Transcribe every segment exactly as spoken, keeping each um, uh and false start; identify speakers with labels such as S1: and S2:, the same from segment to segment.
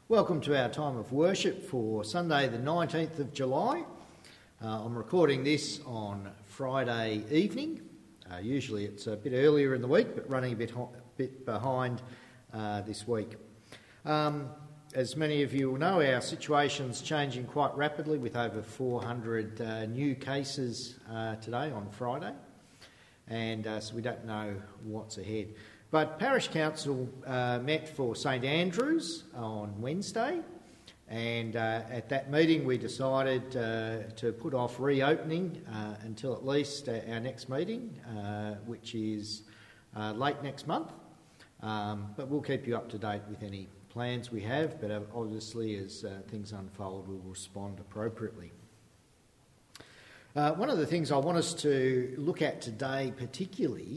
S1: Welcome to our time of worship for Sunday the nineteenth of July. Uh, I'm recording this on Friday evening. Uh, usually it's a bit earlier in the week, but running a bit, ho- bit behind uh, this week. Um, as many of you will know, our situation's changing quite rapidly with over four hundred uh, new cases uh, today on Friday, and uh, so we don't know what's ahead. But Parish Council uh, met for St Andrews on Wednesday, and uh, at that meeting we decided uh, to put off reopening uh, until at least our next meeting, uh, which is uh, late next month. Um, but we'll keep you up to date with any plans we have, but obviously as uh, things unfold we'll respond appropriately. Uh, one of the things I want us to look at today particularly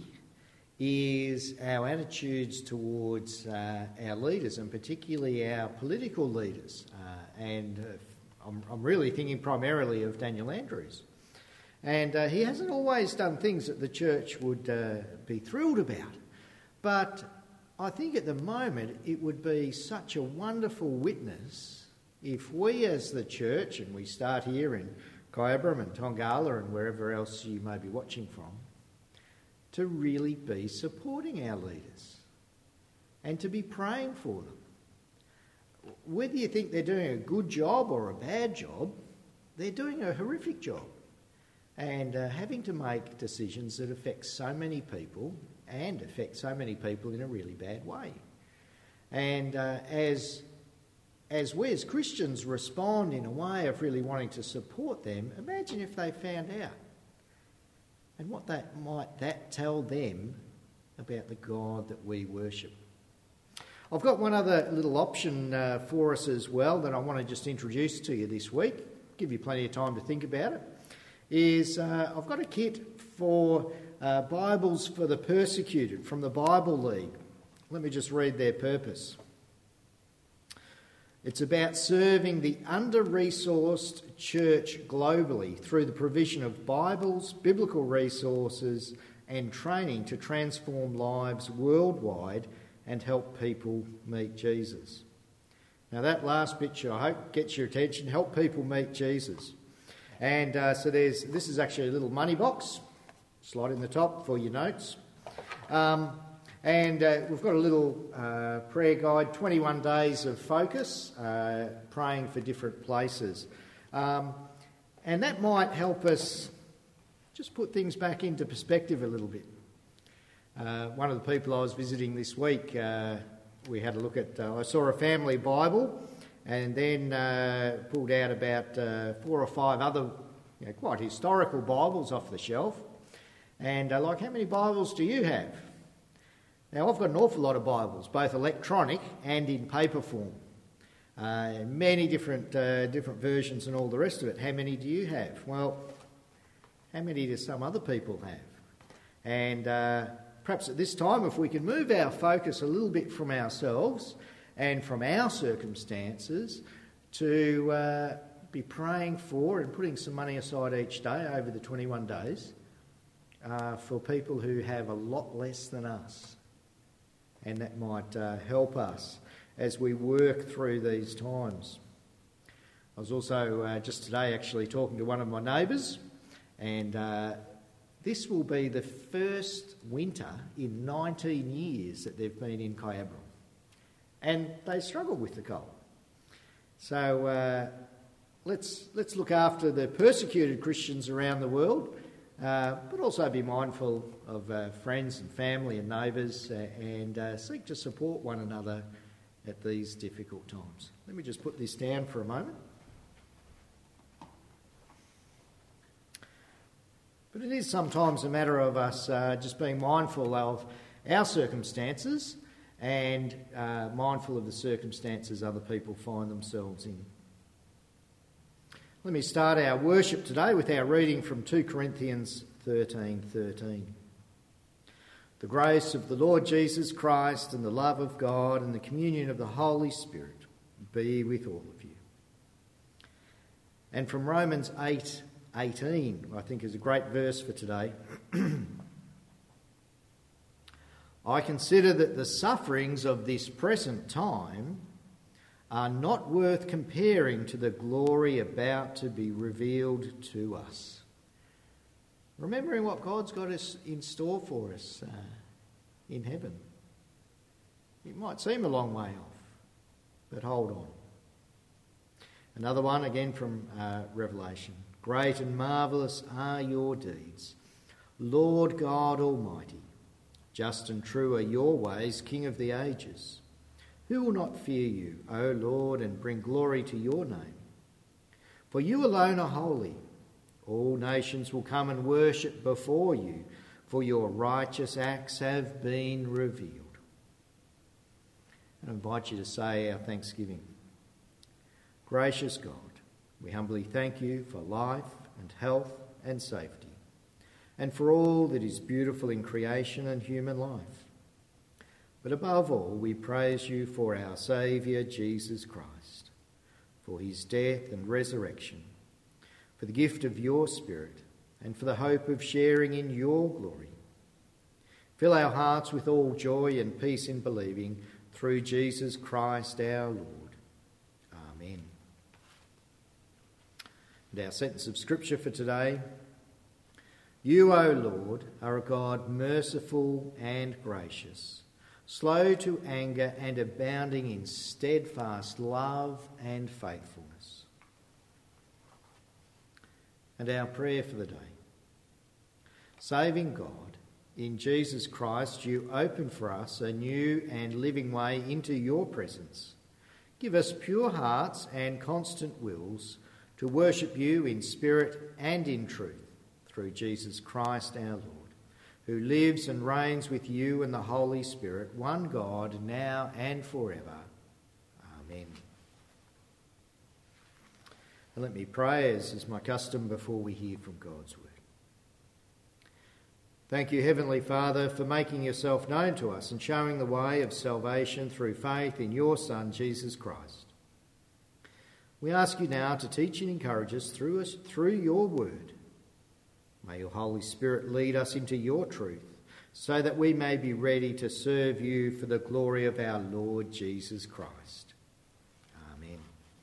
S1: is our attitudes towards uh, our leaders, and particularly our political leaders. Uh, and uh, I'm, I'm really thinking primarily of Daniel Andrews. And uh, he hasn't always done things that the church would uh, be thrilled about. But I think at the moment it would be such a wonderful witness if we as the church, and we start here in Kyabram and Tongala and wherever else you may be watching from, to really be supporting our leaders and to be praying for them. Whether you think they're doing a good job or a bad job, they're doing a horrific job and uh, having to make decisions that affect so many people and affect so many people in a really bad way. And uh, as, as we as Christians respond in a way of really wanting to support them, imagine if they found out. And what that might that tell them about the God that we worship. I've got one other little option uh, for us as well that I want to just introduce to you this week, give you plenty of time to think about it, is uh, I've got a kit for uh, Bibles for the Persecuted from the Bible League. Let me just read their purpose. It's about serving the under-resourced church globally through the provision of Bibles, biblical resources and training to transform lives worldwide and help people meet Jesus. Now that last picture I hope gets your attention, help people meet Jesus. And uh, so there's this is actually a little money box, slide in the top for your notes. Um, And uh, we've got a little uh, prayer guide, twenty-one days of focus, uh, praying for different places. Um, and that might help us just put things back into perspective a little bit. Uh, one of the people I was visiting this week, uh, we had a look at, uh, I saw a family Bible and then uh, pulled out about uh, four or five other you know, quite historical Bibles off the shelf. And uh, like, how many Bibles do you have? Now, I've got an awful lot of Bibles, both electronic and in paper form. Uh, many different uh, different versions and all the rest of it. How many do you have? Well, how many do some other people have? And uh, perhaps at this time, if we can move our focus a little bit from ourselves and from our circumstances to uh, be praying for and putting some money aside each day over the twenty-one days uh, for people who have a lot less than us. And that might uh, help us as we work through these times. I was also uh, just today actually talking to one of my neighbours, and uh, this will be the first winter in nineteen years that they've been in Kyabram. And they struggle with the cold. So uh, let's, let's look after the persecuted Christians around the world, Uh, but also be mindful of uh, friends and family and neighbours uh, and uh, seek to support one another at these difficult times. Let me just put this down for a moment. But it is sometimes a matter of us uh, just being mindful of our circumstances and uh, mindful of the circumstances other people find themselves in. Let me start our worship today with our reading from two Corinthians thirteen thirteen. The grace of the Lord Jesus Christ and the love of God and the communion of the Holy Spirit be with all of you. And from Romans eight eighteen, I think is a great verse for today. I consider that the sufferings of this present time are not worth comparing to the glory about to be revealed to us. Remembering what God's got us in store for us uh, in heaven. It might seem a long way off, but hold on. Another one again from uh, Revelation. Great and marvellous are your deeds, Lord God Almighty. Just and true are your ways, King of the ages. Who will not fear you, O Lord, and bring glory to your name? For you alone are holy. All nations will come and worship before you, for your righteous acts have been revealed. And I invite you to say our thanksgiving. Gracious God, we humbly thank you for life and health and safety, and for all that is beautiful in creation and human life. But above all, we praise you for our Saviour, Jesus Christ, for his death and resurrection, for the gift of your Spirit, and for the hope of sharing in your glory. Fill our hearts with all joy and peace in believing, through Jesus Christ our Lord. Amen. And our sentence of Scripture for today. You, O Lord, are a God merciful and gracious, slow to anger and abounding in steadfast love and faithfulness. And our prayer for the day. Saving God, in Jesus Christ, you open for us a new and living way into your presence. Give us pure hearts and constant wills to worship you in spirit and in truth, through Jesus Christ our Lord, who lives and reigns with you and the Holy Spirit, one God, now and forever. Amen. And let me pray, as is my custom, before we hear from God's word. Thank you, Heavenly Father, for making yourself known to us and showing the way of salvation through faith in your Son, Jesus Christ. We ask you now to teach and encourage us through us through your word. May your Holy Spirit lead us into your truth, so that we may be ready to serve you for the glory of our Lord Jesus Christ. Amen.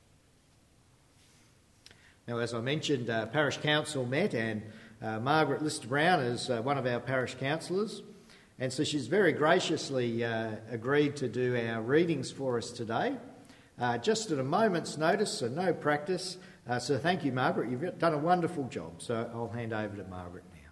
S1: Now, as I mentioned, uh, Parish Council met, and uh, Margaret Lister Brown is uh, one of our parish councillors, and so she's very graciously uh, agreed to do our readings for us today. Uh, just at a moment's notice, so no practice. Uh, so thank you, Margaret. You've done a wonderful job. So I'll hand over to Margaret now.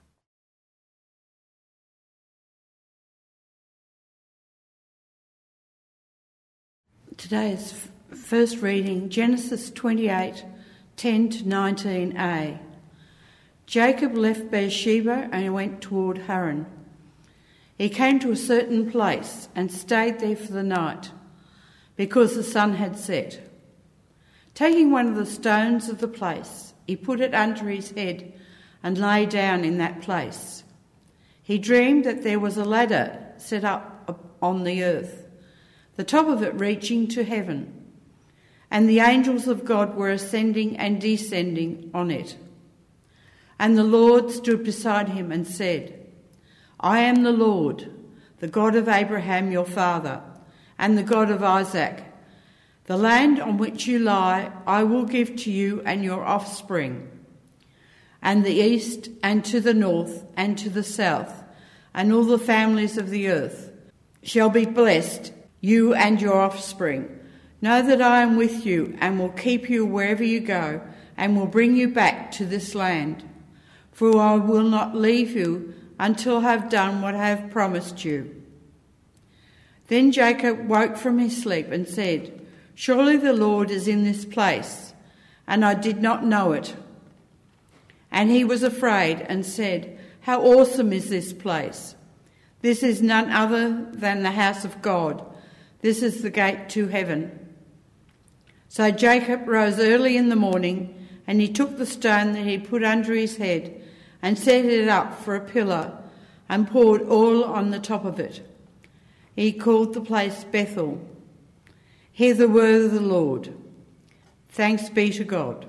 S2: Today's f- first reading, Genesis twenty-eight, ten to nineteen a. Jacob left Beersheba and went toward Haran. He came to a certain place and stayed there for the night, because the sun had set. Taking one of the stones of the place, he put it under his head and lay down in that place. He dreamed that there was a ladder set up on the earth, the top of it reaching to heaven, and the angels of God were ascending and descending on it. And the Lord stood beside him and said, I am the Lord, the God of Abraham your father, and the God of Isaac. The land on which you lie I will give to you and your offspring, and the east and to the north and to the south, and all the families of the earth shall be blessed, you and your offspring. Know that I am with you and will keep you wherever you go, and will bring you back to this land. For I will not leave you until I have done what I have promised you. Then Jacob woke from his sleep and said, Surely the Lord is in this place, and I did not know it. And he was afraid and said, How awesome is this place! This is none other than the house of God. This is the gate to heaven. So Jacob rose early in the morning, and he took the stone that he put under his head and set it up for a pillar and poured oil on the top of it. He called the place Bethel. Hear the word of the Lord. Thanks be to God.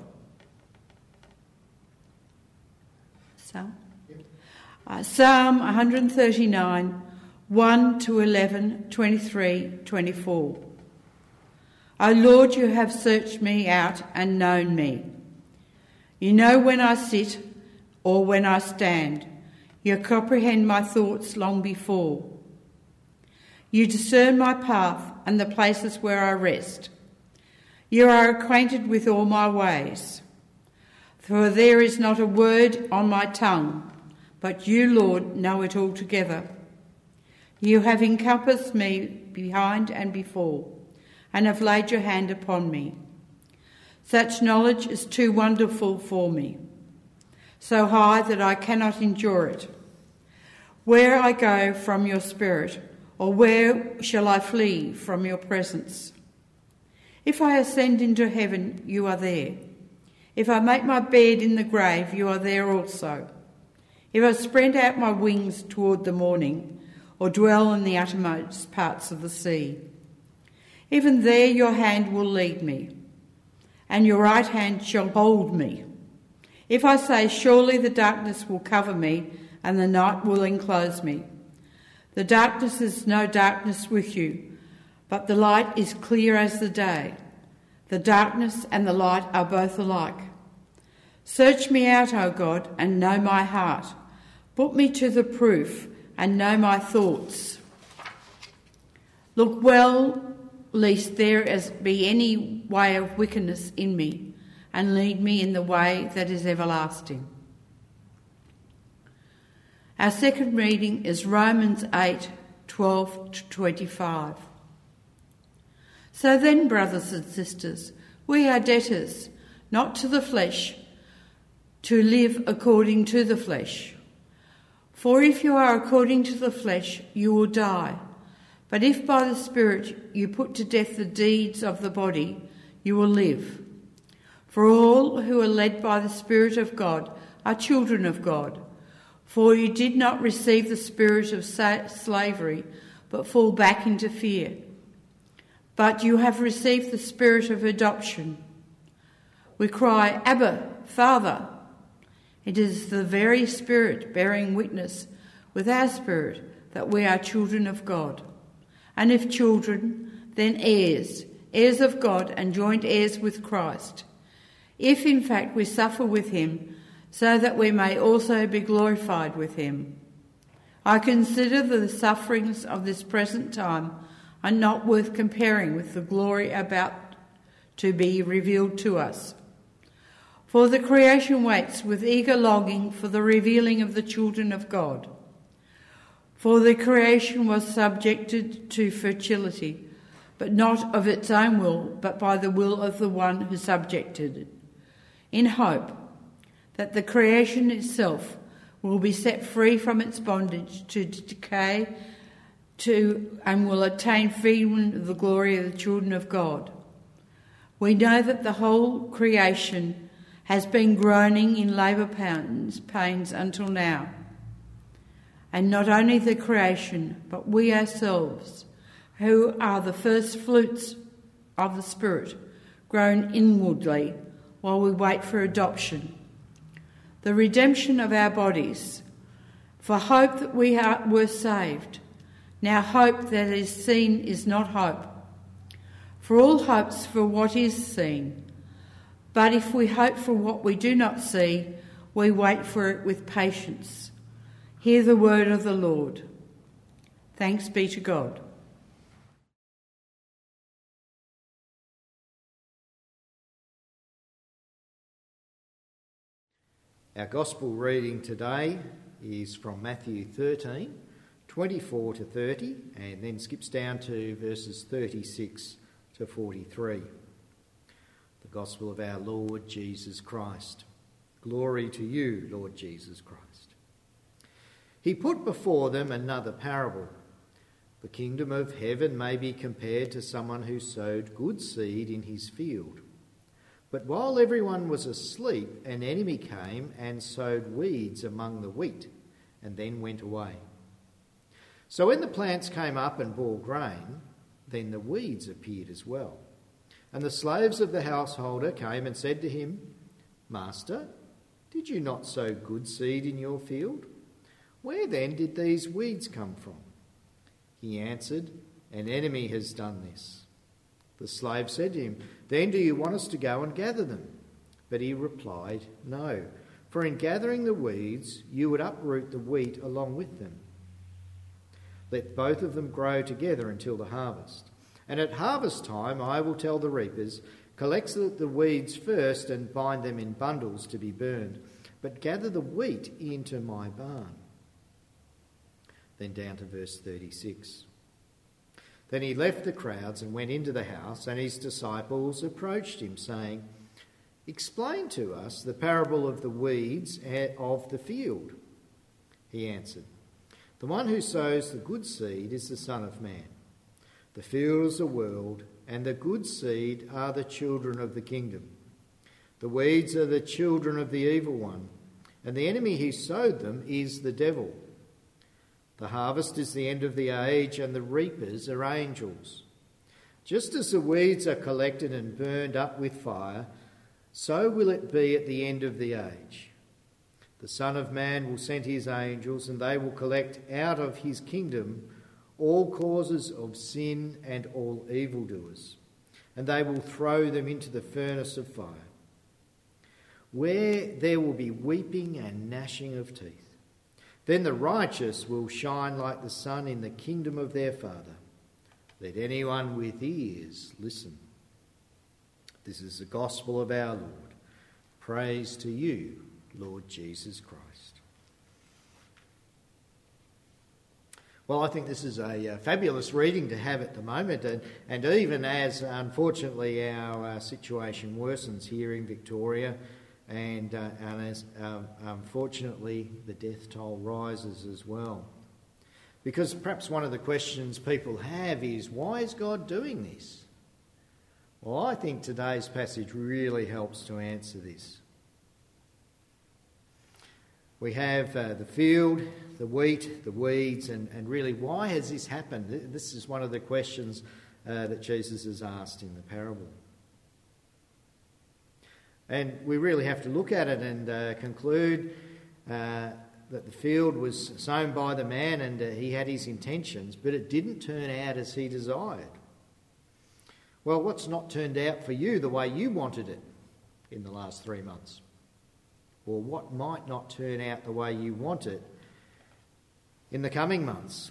S2: Psalm, uh, Psalm one thirty-nine, one to eleven, twenty-three, twenty-four. O Lord, you have searched me out and known me. You know when I sit or when I stand. You comprehend my thoughts long before. You discern my path and the places where I rest. You are acquainted with all my ways. For there is not a word on my tongue, but you, Lord, know it altogether. You have encompassed me behind and before, and have laid your hand upon me. Such knowledge is too wonderful for me, so high that I cannot endure it. Where I go from your spirit, or where shall I flee from your presence? If I ascend into heaven, you are there. If I make my bed in the grave, you are there also. If I spread out my wings toward the morning, or dwell in the uttermost parts of the sea, even there your hand will lead me, and your right hand shall hold me. If I say, surely the darkness will cover me, and the night will enclose me. The darkness is no darkness with you, but the light is clear as the day. The darkness and the light are both alike. Search me out, O God, and know my heart. Put me to the proof, and know my thoughts. Look well, lest there is be any way of wickedness in me, and lead me in the way that is everlasting. Our second reading is Romans eight, twelve to twenty-five. So then, brothers and sisters, we are debtors, not to the flesh, to live according to the flesh. For if you are according to the flesh, you will die. But if by the Spirit you put to death the deeds of the body, you will live. For all who are led by the Spirit of God are children of God. For you did not receive the spirit of slavery, but fall back into fear. But you have received the spirit of adoption. We cry, Abba, Father. It is the very Spirit bearing witness with our spirit that we are children of God. And if children, then heirs, heirs of God and joint heirs with Christ. If in fact we suffer with him, so that we may also be glorified with him. I consider that the sufferings of this present time are not worth comparing with the glory about to be revealed to us. For the creation waits with eager longing for the revealing of the children of God. For the creation was subjected to fertility, but not of its own will, but by the will of the one who subjected it, in hope that the creation itself will be set free from its bondage to decay to and will attain freedom of the glory of the children of God. We know that the whole creation has been groaning in labour pains, pains until now. And not only the creation, but we ourselves, who are the first fruits of the Spirit, groan inwardly while we wait for adoption, the redemption of our bodies. For hope that we are, were saved. Now hope that is seen is not hope. For all hopes for what is seen. But if we hope for what we do not see, we wait for it with patience. Hear the word of the Lord. Thanks be to God.
S1: Our Gospel reading today is from Matthew thirteen, twenty-four to thirty, and then skips down to verses thirty-six to forty-three. The Gospel of our Lord Jesus Christ. Glory to you, Lord Jesus Christ. He put before them another parable. The kingdom of heaven may be compared to someone who sowed good seed in his field. But while everyone was asleep, an enemy came and sowed weeds among the wheat, and then went away. So when the plants came up and bore grain, then the weeds appeared as well. And the slaves of the householder came and said to him, Master, did you not sow good seed in your field? Where then did these weeds come from? He answered, An enemy has done this. The slave said to him, "Then do you want us to go and gather them?" But he replied, "No, for in gathering the weeds you would uproot the wheat along with them. Let both of them grow together until the harvest. And at harvest time I will tell the reapers, collect the weeds first and bind them in bundles to be burned, but gather the wheat into my barn." Then down to verse thirty-six. Then he left the crowds and went into the house, and his disciples approached him, saying, "Explain to us the parable of the weeds of the field." He answered, "The one who sows the good seed is the Son of Man. The field is the world, and the good seed are the children of the kingdom. The weeds are the children of the evil one, and the enemy who sowed them is the devil. The harvest is the end of the age, and the reapers are angels. Just as the weeds are collected and burned up with fire, so will it be at the end of the age. The Son of Man will send his angels, and they will collect out of his kingdom all causes of sin and all evildoers, and they will throw them into the furnace of fire, where there will be weeping and gnashing of teeth. Then the righteous will shine like the sun in the kingdom of their Father. Let anyone with ears listen." This is the gospel of our Lord. Praise to you, Lord Jesus Christ. Well, I think this is a uh, fabulous reading to have at the moment, and, and even as, unfortunately, our uh, situation worsens here in Victoria, and, uh, and as um, unfortunately the death toll rises as well. Because perhaps one of the questions people have is, why is God doing this? Well, I think today's passage really helps to answer this. We have uh, the field, the wheat, the weeds, and, and really, why has this happened? This is one of the questions uh, that Jesus has asked in the parable. And we really have to look at it and uh, conclude uh, that the field was sown by the man, and uh, he had his intentions, but it didn't turn out as he desired. Well, what's not turned out for you the way you wanted it in the last three months? Or what might not turn out the way you want it in the coming months?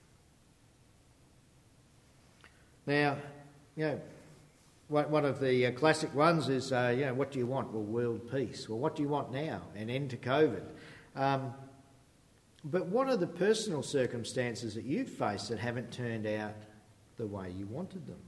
S1: Now, you know, one of the uh, classic ones is, uh, you know, what do you want? Well, world peace. Well, what do you want now? An end to COVID. Um, but what are the personal circumstances that you've faced that haven't turned out the way you wanted them?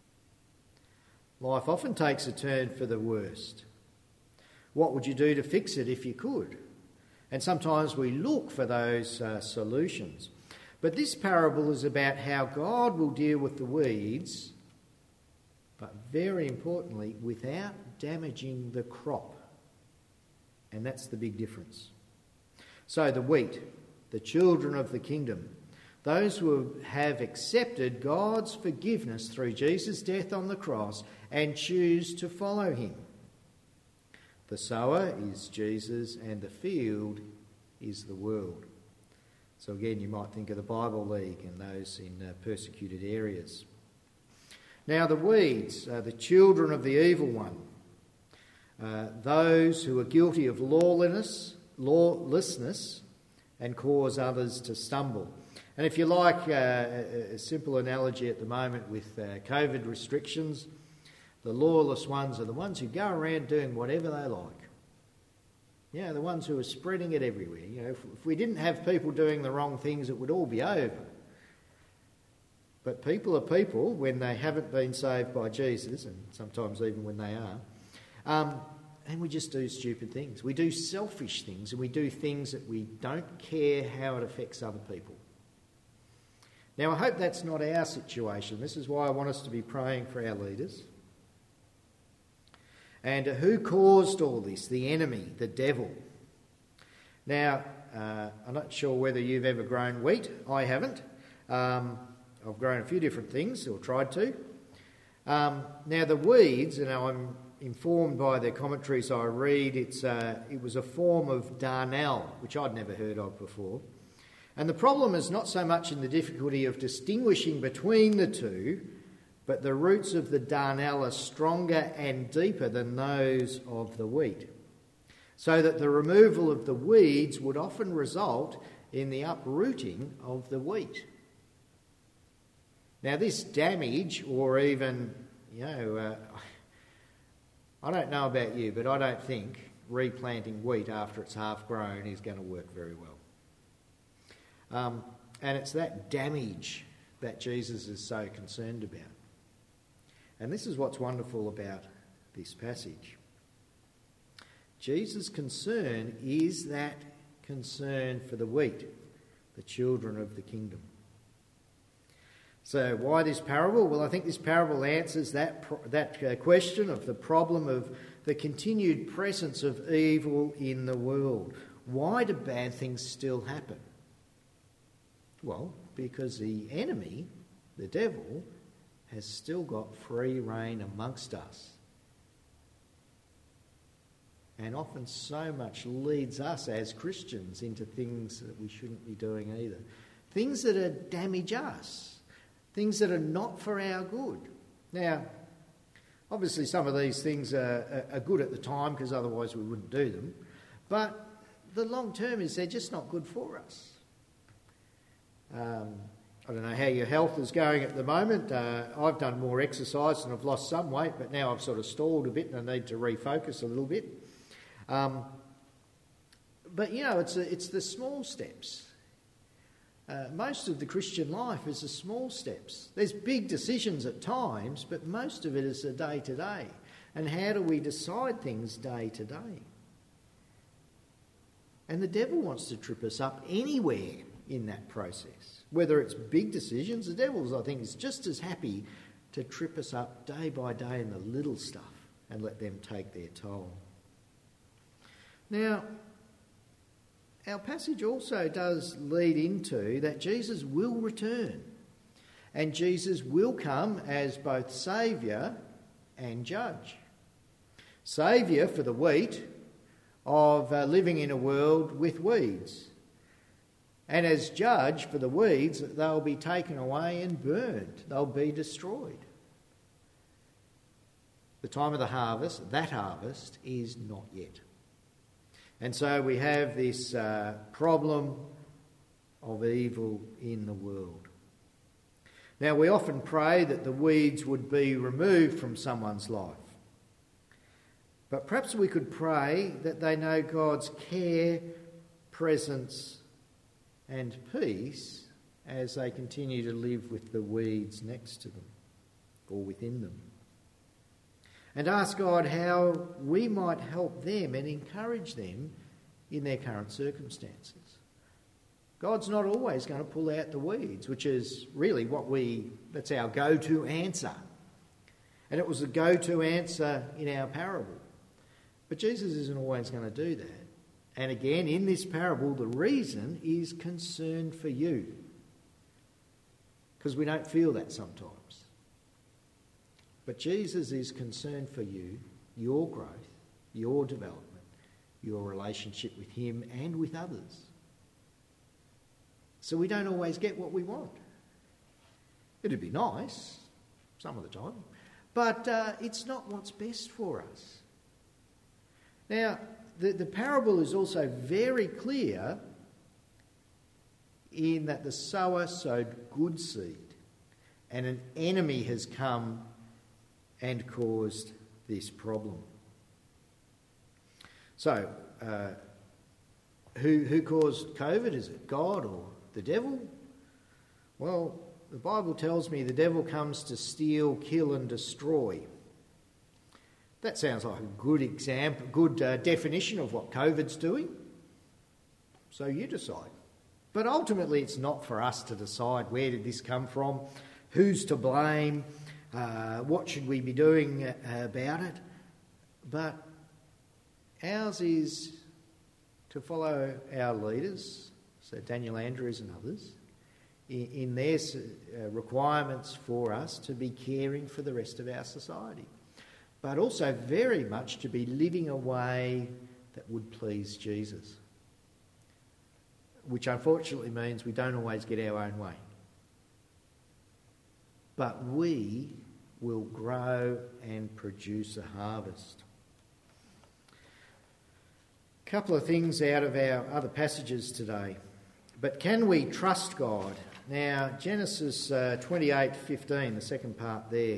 S1: Life often takes a turn for the worst. What would you do to fix it if you could? And sometimes we look for those uh, solutions. But this parable is about how God will deal with the weeds, but very importantly, without damaging the crop. And that's the big difference. So the wheat, the children of the kingdom, those who have accepted God's forgiveness through Jesus' death on the cross and choose to follow him. The sower is Jesus, and the field is the world. So again, you might think of the Bible League and those in uh, persecuted areas. Now the weeds are the children of the evil one, uh, those who are guilty of lawlessness, lawlessness and cause others to stumble. And if you like uh, a, a simple analogy at the moment with uh, COVID restrictions, the lawless ones are the ones who go around doing whatever they like. You know, the ones who are spreading it everywhere. You know, if, if we didn't have people doing the wrong things, it would all be over. But people are people when they haven't been saved by Jesus, and sometimes even when they are. Um, and we just do stupid things. We do selfish things, and we do things that we don't care how it affects other people. Now, I hope that's not our situation. This is why I want us to be praying for our leaders. And who caused all this? The enemy, the devil. Now, uh, I'm not sure whether you've ever grown wheat. I haven't. Um, I've grown a few different things, or tried to. Um, now, the weeds, and I'm informed by the commentaries I read, it's uh, it was a form of darnel, which I'd never heard of before. And the problem is not so much in the difficulty of distinguishing between the two, but the roots of the darnel are stronger and deeper than those of the wheat, so that the removal of the weeds would often result in the uprooting of the wheat. Now, this damage, or even, you know, uh, I don't know about you, but I don't think replanting wheat after it's half grown is going to work very well. Um, and it's that damage that Jesus is so concerned about. And this is what's wonderful about this passage. Jesus' concern is that concern for the wheat, the children of the kingdom. So why this parable? Well, I think this parable answers that, that uh, question of the problem of the continued presence of evil in the world. Why do bad things still happen? Well, because the enemy, the devil, has still got free rein amongst us. And often so much leads us as Christians into things that we shouldn't be doing either. Things that are damage us. Things that are not for our good. Now, obviously some of these things are, are good at the time because otherwise we wouldn't do them. But the long term is they're just not good for us. Um, I don't know how your health is going at the moment. Uh, I've done more exercise and I've lost some weight, but now I've sort of stalled a bit and I need to refocus a little bit. Um, but, you know, it's, a, it's the small steps. Uh, most of the Christian life is the small steps. There's big decisions at times, but most of it is the day-to-day. And how do we decide things day to day? And the devil wants to trip us up anywhere in that process. Whether it's big decisions, the devil, I think, is just as happy to trip us up day by day in the little stuff and let them take their toll. Now, our passage also does lead into that Jesus will return, and Jesus will come as both saviour and judge. Saviour for the wheat of uh, living in a world with weeds, and as judge for the weeds, they'll be taken away and burned. They'll be destroyed. The time of the harvest, that harvest, is not yet. And so we have this uh, problem of evil in the world. Now, we often pray that the weeds would be removed from someone's life. But perhaps we could pray that they know God's care, presence and peace as they continue to live with the weeds next to them or within them. And ask God how we might help them and encourage them in their current circumstances. God's not always going to pull out the weeds, which is really what we, that's our go-to answer. And it was the go-to answer in our parable. But Jesus isn't always going to do that. And again, in this parable, the reason is concern for you. Because we don't feel that sometimes. But Jesus is concerned for you, your growth, your development, your relationship with him and with others. So we don't always get what we want. It'd be nice some of the time, but uh, it's not what's best for us. Now, the, the parable is also very clear in that the sower sowed good seed and an enemy has come and caused this problem. So, uh, who, who caused COVID? Is it God or the devil? Well, the Bible tells me the devil comes to steal, kill and destroy. That sounds like a good example, good uh, definition of what COVID's doing. So you decide. But ultimately it's not for us to decide where did this come from, who's to blame, uh, what should we be doing uh, about it. But ours is to follow our leaders, so Daniel Andrews and others, in, in their uh, requirements for us to be caring for the rest of our society. But also very much to be living a way that would please Jesus, which unfortunately means we don't always get our own way. But we will grow and produce a harvest. A couple of things out of our other passages today. But can we trust God? Now, Genesis uh, twenty-eight fifteen, the second part there.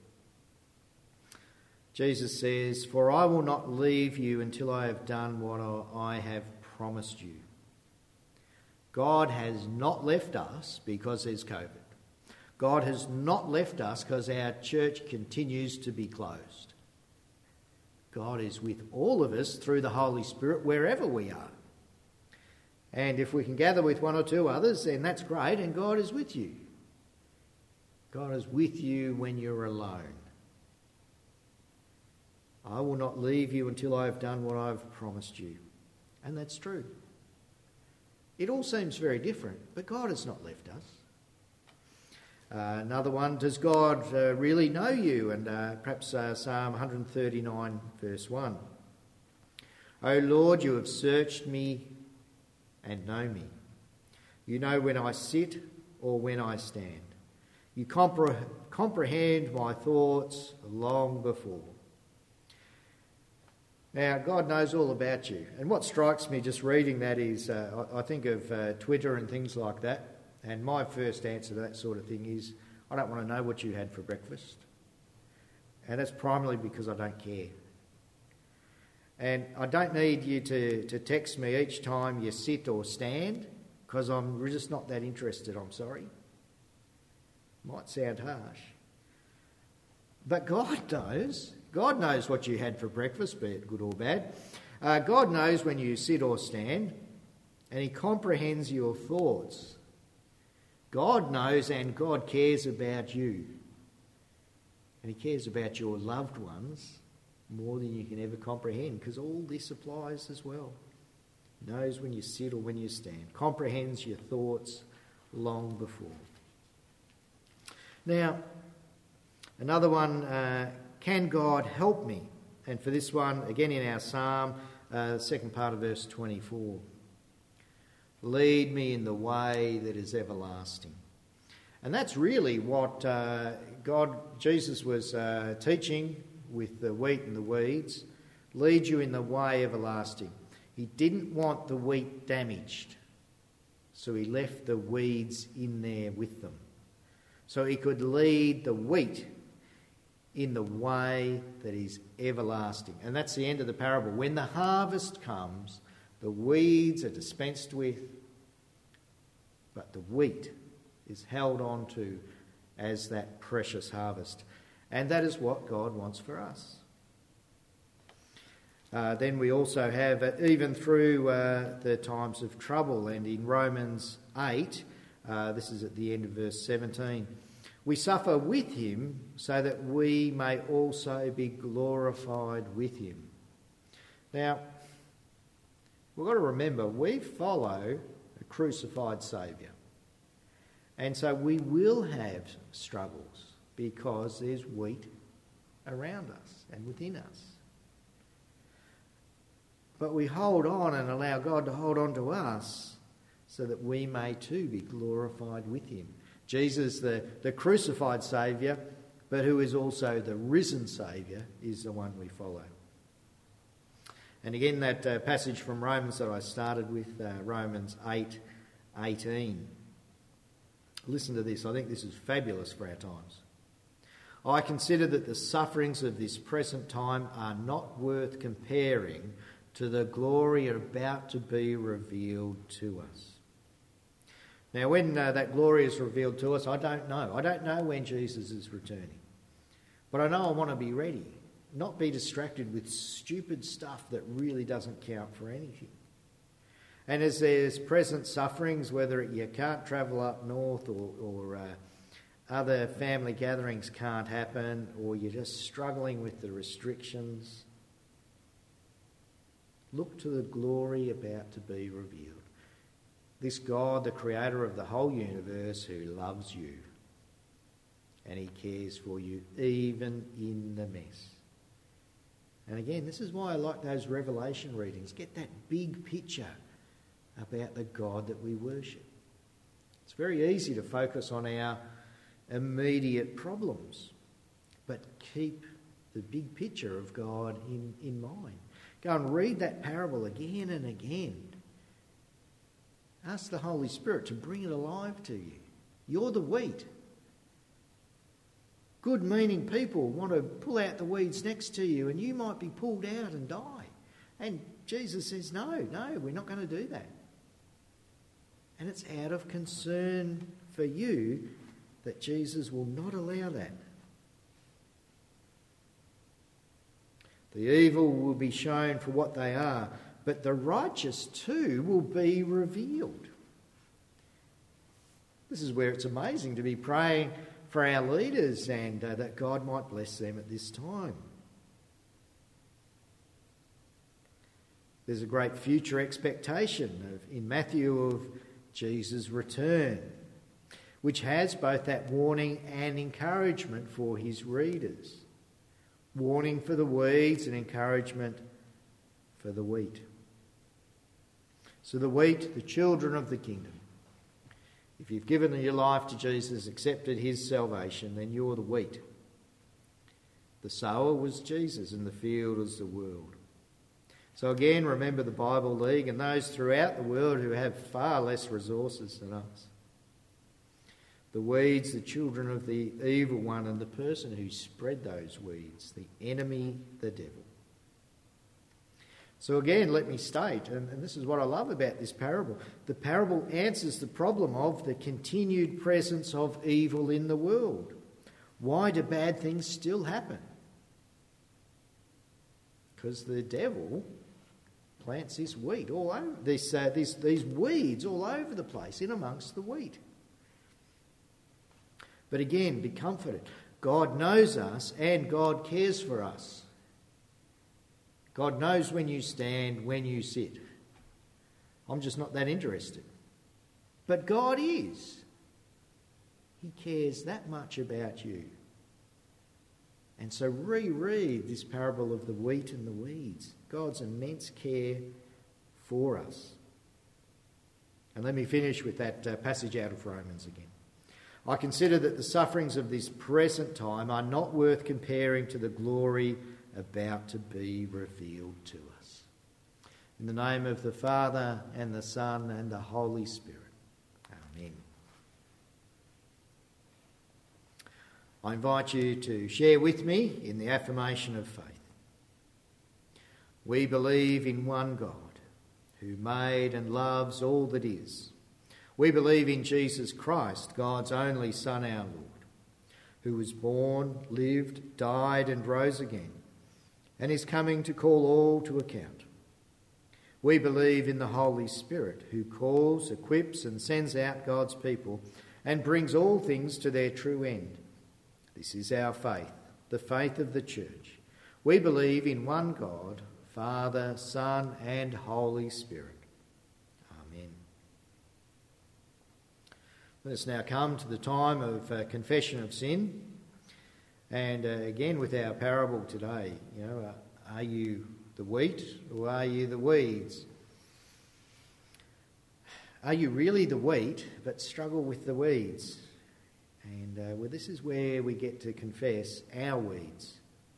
S1: Jesus says, "For I will not leave you until I have done what I have promised you." God has not left us because there's COVID. God has not left us because our church continues to be closed. God is with all of us through the Holy Spirit wherever we are. And if we can gather with one or two others, then that's great, and God is with you. God is with you when you're alone. I will not leave you until I have done what I've promised you. And that's true. It all seems very different, but God has not left us. Uh, another one, does God uh, really know you? And uh, perhaps uh, Psalm one thirty-nine, verse one. O Lord, you have searched me and know me. You know when I sit or when I stand. You compre- comprehend my thoughts long before. Now, God knows all about you. And what strikes me just reading that is, uh, I, I think of uh, Twitter and things like that. And my first answer to that sort of thing is, I don't want to know what you had for breakfast. And that's primarily because I don't care. And I don't need you to, to text me each time you sit or stand, because I'm just not that interested, I'm sorry. Might sound harsh. But God knows. God knows what you had for breakfast, be it good or bad. Uh, God knows when you sit or stand, and he comprehends your thoughts. God knows and God cares about you. And he cares about your loved ones more than you can ever comprehend, because all this applies as well. He knows when you sit or when you stand. Comprehends your thoughts long before. Now, another one, uh, can God help me? And for this one, again in our psalm, uh, second part of verse twenty-four. Lead me in the way that is everlasting. And that's really what uh, God, Jesus was uh, teaching with the wheat and the weeds. Lead you in the way everlasting. He didn't want the wheat damaged, so he left the weeds in there with them. So he could lead the wheat in the way that is everlasting. And that's the end of the parable. When the harvest comes, the weeds are dispensed with, but the wheat is held on to as that precious harvest. And that is what God wants for us. Uh, then we also have, uh, even through uh, the times of trouble, and in Romans eight, uh, this is at the end of verse seventeen, we suffer with him so that we may also be glorified with him. Now, we've got to remember, we follow a crucified Saviour. And so we will have struggles because there's wheat around us and within us. But we hold on and allow God to hold on to us so that we may too be glorified with him. Jesus, the, the crucified Saviour, but who is also the risen Saviour, is the one we follow. And again, that uh, passage from Romans that I started with, uh, Romans eight eighteen. Listen to this. I think this is fabulous for our times. I consider that the sufferings of this present time are not worth comparing to the glory about to be revealed to us. Now, when uh, that glory is revealed to us, I don't know. I don't know when Jesus is returning. But I know I want to be ready, not be distracted with stupid stuff that really doesn't count for anything. And as there's present sufferings, whether you can't travel up north or, or uh, other family gatherings can't happen, or you're just struggling with the restrictions, look to the glory about to be revealed. This God, the creator of the whole universe, who loves you, and he cares for you even in the mess. And again, this is why I like those Revelation readings. Get that big picture about the God that we worship. It's very easy to focus on our immediate problems. but keep the big picture of God in, in mind. Go and read that parable again and again. Ask the Holy Spirit to bring it alive to you. You're the wheat. Good-meaning people want to pull out the weeds next to you, and you might be pulled out and die. And Jesus says, no, no, we're not going to do that. And it's out of concern for you that Jesus will not allow that. The evil will be shown for what they are, but the righteous too will be revealed. This is where it's amazing to be praying for our leaders and uh, that God might bless them at this time. There's a great future expectation of, in Matthew of Jesus' return, which has both that warning and encouragement for his readers. Warning for the weeds and encouragement for the wheat. So the wheat, the children of the kingdom. If you've given your life to Jesus, accepted his salvation, then you're the wheat. The sower was Jesus and the field was the world. So again, remember the Bible League and those throughout the world who have far less resources than us. The weeds, the children of the evil one, and the person who spread those weeds, the enemy, the devil. So again, let me state, and, and this is what I love about this parable, the parable answers the problem of the continued presence of evil in the world. Why do bad things still happen? Because the devil plants this wheat all over, this, uh, this, these weeds all over the place, in amongst the wheat. But again, be comforted. God knows us and God cares for us. God knows when you stand, when you sit. I'm just not that interested. But God is. He cares that much about you. And so reread this parable of the wheat and the weeds. God's immense care for us. And let me finish with that uh, passage out of Romans again. I consider that the sufferings of this present time are not worth comparing to the glory about to be revealed to us. In the name of the Father and the Son and the Holy Spirit. Amen. I invite you to share with me in the affirmation of faith. We believe in one God who made and loves all that is. We believe in Jesus Christ, God's only Son, our Lord, who was born, lived, died and rose again, and is coming to call all to account. We believe in the Holy Spirit, who calls, equips and sends out God's people and brings all things to their true end. This is our faith, the faith of the Church. We believe in one God, Father, Son and Holy Spirit. Amen. Let us now come to the time of uh, confession of sin. And uh, again with our parable today, you know, uh, are you the wheat or are you the weeds? Are you really the wheat but struggle with the weeds? And uh, well, this is where we get to confess our weeds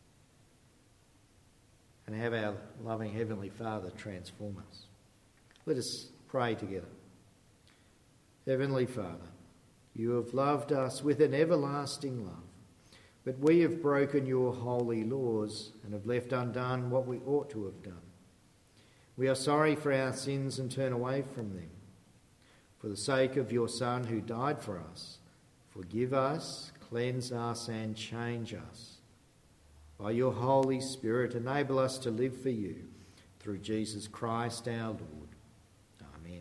S1: and have our loving Heavenly Father transform us. Let us pray together. Heavenly Father, you have loved us with an everlasting love, but we have broken your holy laws and have left undone what we ought to have done. We are sorry for our sins and turn away from them. For the sake of your Son who died for us, forgive us, cleanse us and change us. By your Holy Spirit, enable us to live for you through Jesus Christ our Lord. Amen.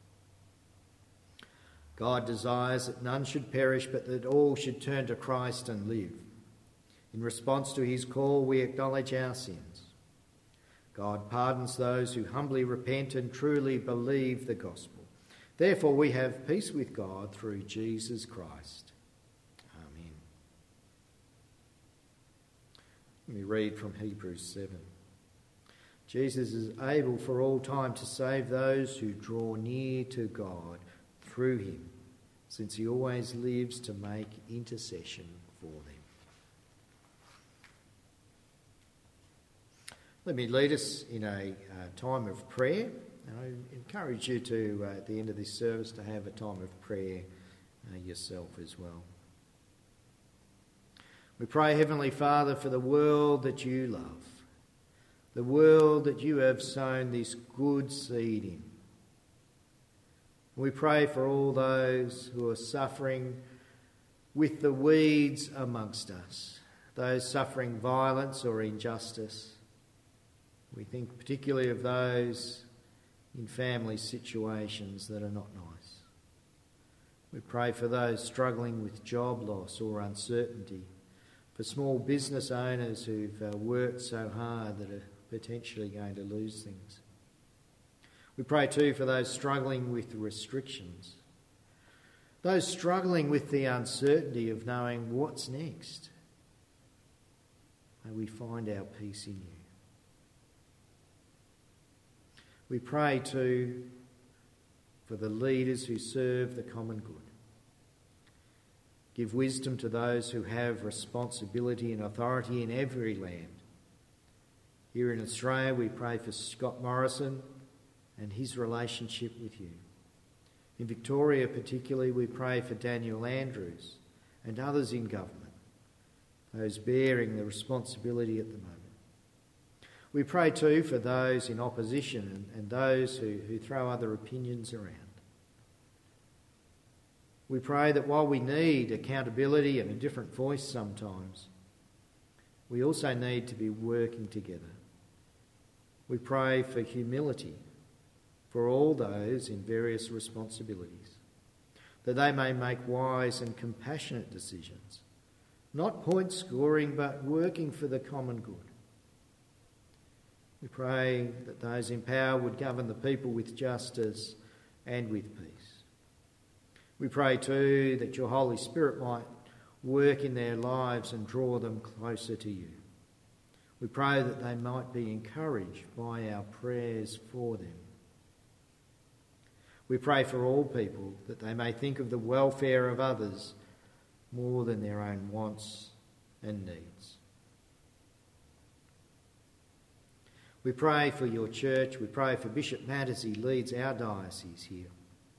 S1: God desires that none should perish, but that all should turn to Christ and live. In response to his call, we acknowledge our sins. God pardons those who humbly repent and truly believe the gospel. Therefore, we have peace with God through Jesus Christ. Amen. Let me read from Hebrews seven. Jesus is able for all time to save those who draw near to God through him, since he always lives to make intercession for them. Let me lead us in a uh, time of prayer. And I encourage you to, uh, at the end of this service, to have a time of prayer uh, yourself as well. We pray, Heavenly Father, for the world that you love, the world that you have sown this good seed in. We pray for all those who are suffering with the weeds amongst us, those suffering violence or injustice. We think particularly of those in family situations that are not nice. We pray for those struggling with job loss or uncertainty, for small business owners who've uh, worked so hard that are potentially going to lose things. We pray too for those struggling with restrictions, those struggling with the uncertainty of knowing what's next. May we find our peace in you. We pray too for the leaders who serve the common good. Give wisdom to those who have responsibility and authority in every land. Here in Australia, we pray for Scott Morrison and his relationship with you. In Victoria particularly, we pray for Daniel Andrews and others in government, those bearing the responsibility at the moment. We pray too for those in opposition and, and those who, who throw other opinions around. We pray that while we need accountability and a different voice sometimes, we also need to be working together. We pray for humility for all those in various responsibilities, that they may make wise and compassionate decisions, not point scoring but working for the common good. We pray that those in power would govern the people with justice and with peace. We pray too that your Holy Spirit might work in their lives and draw them closer to you. We pray that they might be encouraged by our prayers for them. We pray for all people that they may think of the welfare of others more than their own wants and needs. We pray for your church. We pray for Bishop Matt as he leads our diocese here.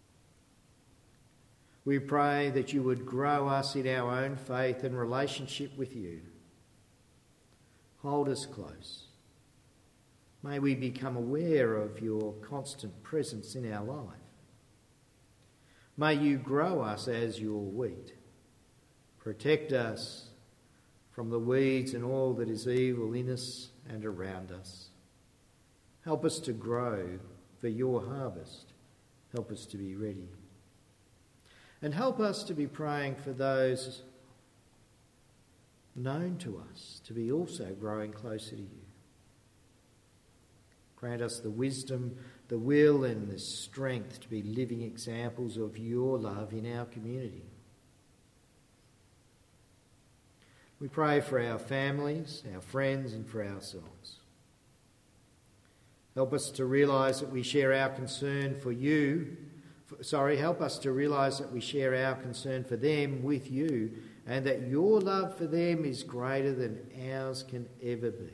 S1: We pray that you would grow us in our own faith and relationship with you. Hold us close. May we become aware of your constant presence in our life. May you grow us as your wheat. Protect us from the weeds and all that is evil in us and around us. Help us to grow for your harvest. Help us to be ready. And help us to be praying for those known to us to be also growing closer to you. Grant us the wisdom, the will and the strength to be living examples of your love in our community. We pray for our families, our friends and for ourselves. Help us to realise that we share our concern for you. For, sorry, help us to realise that we share our concern for them with you and that your love for them is greater than ours can ever be.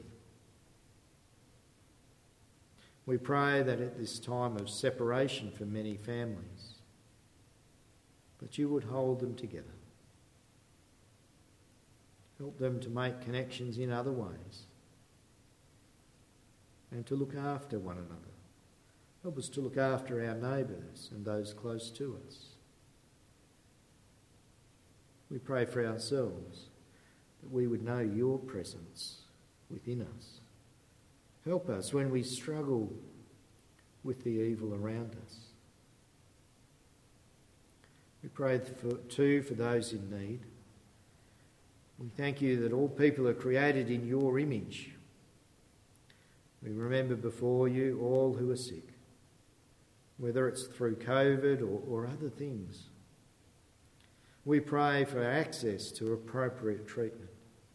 S1: We pray that at this time of separation for many families, that you would hold them together. Help them to make connections in other ways and to look after one another. Help us to look after our neighbours and those close to us. We pray for ourselves that we would know your presence within us. Help us when we struggle with the evil around us. We pray for, too for those in need. We thank you that all people are created in your image. We remember before you all who are sick, whether it's through COVID or, or other things. We pray for access to appropriate treatment.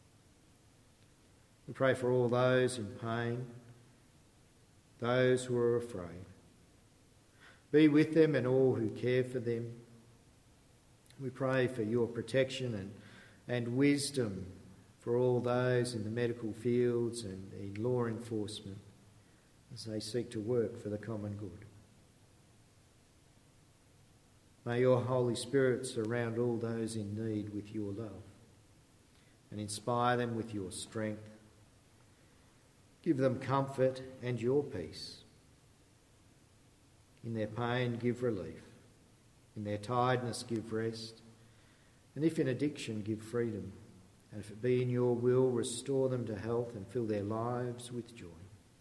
S1: We pray for all those in pain, those who are afraid. Be with them and all who care for them. We pray for your protection and, and wisdom for all those in the medical fields and in law enforcement as they seek to work for the common good. May your Holy Spirit surround all those in need with your love and inspire them with your strength. Give them comfort and your peace. In their pain, give relief. In their tiredness, give rest. And if in addiction, give freedom. And if it be in your will, restore them to health and fill their lives with joy.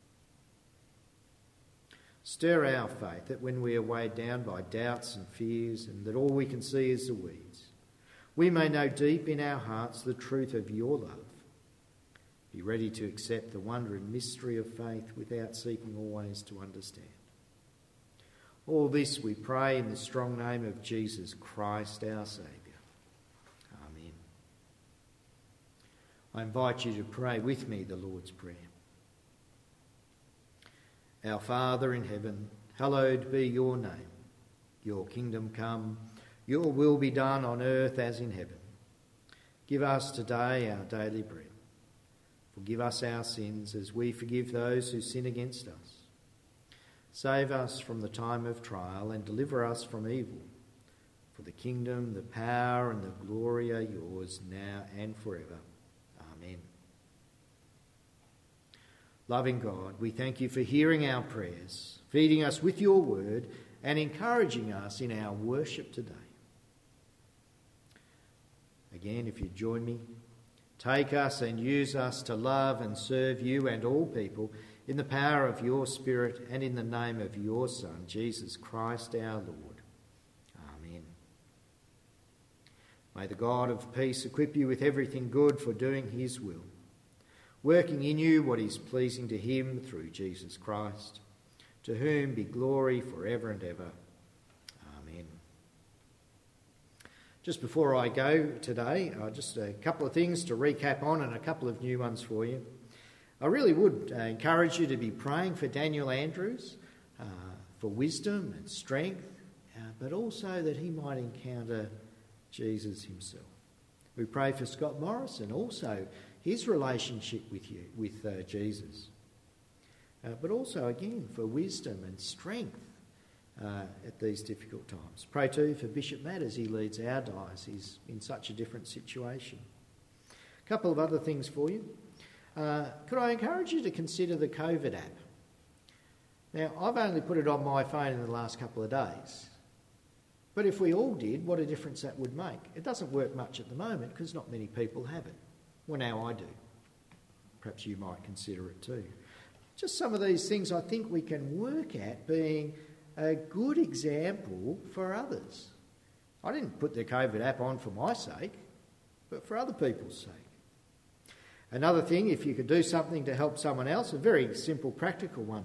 S1: Stir our faith that when we are weighed down by doubts and fears and that all we can see is the weeds, we may know deep in our hearts the truth of your love. Be ready to accept the wonder and mystery of faith without seeking always to understand. All this we pray in the strong name of Jesus Christ our Saviour. Amen. I invite you to pray with me the Lord's Prayer. Our Father in heaven, hallowed be your name. Your kingdom come, your will be done on earth as in heaven. Give us today our daily bread. Forgive us our sins as we forgive those who sin against us. Save us from the time of trial and deliver us from evil. For the kingdom, the power and the glory are yours now and forever. Amen. Loving God, we thank you for hearing our prayers, feeding us with your word and encouraging us in our worship today. Again, if you join me, take us and use us to love and serve you and all people in the power of your Spirit and in the name of your Son, Jesus Christ our Lord. Amen. May the God of peace equip you with everything good for doing his will, working in you what is pleasing to him through Jesus Christ, to whom be glory forever and ever. Amen. Just before I go today, uh, just a couple of things to recap on and a couple of new ones for you. I really would uh, encourage you to be praying for Daniel Andrews, uh, for wisdom and strength, uh, but also that he might encounter Jesus himself. We pray for Scott Morris and also his relationship with you, with uh, Jesus. Uh, but also, again, for wisdom and strength uh, at these difficult times. Pray too for Bishop Matt as he leads our diocese in such a different situation. A couple of other things for you. Uh, could I encourage you to consider the COVID app? Now, I've only put it on my phone in the last couple of days. But if we all did, what a difference that would make. It doesn't work much at the moment because not many people have it. Well, now I do. Perhaps you might consider it too. Just some of these things I think we can work at being a good example for others. I didn't put the COVID app on for my sake, but for other people's sake. Another thing, if you could do something to help someone else, a very simple, practical one.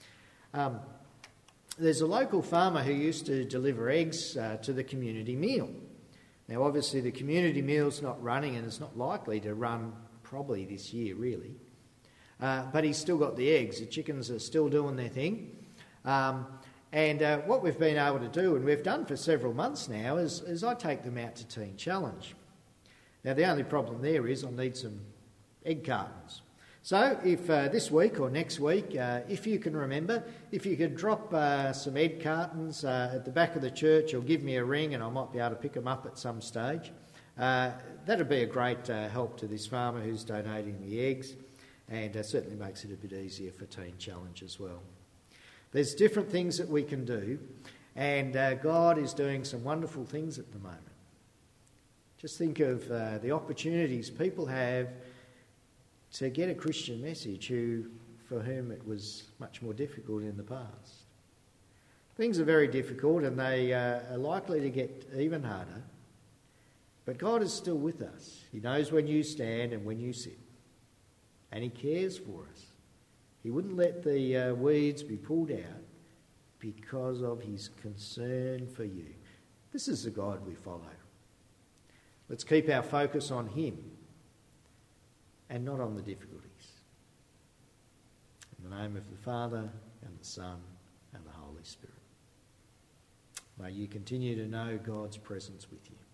S1: Um, there's a local farmer who used to deliver eggs uh, to the community meal. Now, obviously, the community meal's not running and it's not likely to run probably this year, really. Uh, but he's still got the eggs. The chickens are still doing their thing. Um, and uh, what we've been able to do, and we've done for several months now, is, is I take them out to Teen Challenge. Now, the only problem there is I need some egg cartons. So if uh, this week or next week, uh, if you can remember, if you could drop uh, some egg cartons uh, at the back of the church or give me a ring and I might be able to pick them up at some stage, uh, that would be a great uh, help to this farmer who's donating the eggs, and uh, certainly makes it a bit easier for Teen Challenge as well. There's different things that we can do, and uh, God is doing some wonderful things at the moment. Just think of uh, the opportunities people have to get a Christian message who, for whom it was much more difficult in the past. Things are very difficult and they uh, are likely to get even harder, but God is still with us. He knows when you stand and when you sit, and he cares for us. He wouldn't let the uh, weeds be pulled out because of his concern for you. This is the God we follow. Let's keep our focus on him and not on the difficulties. In the name of the Father, and the Son, and the Holy Spirit. May you continue to know God's presence with you.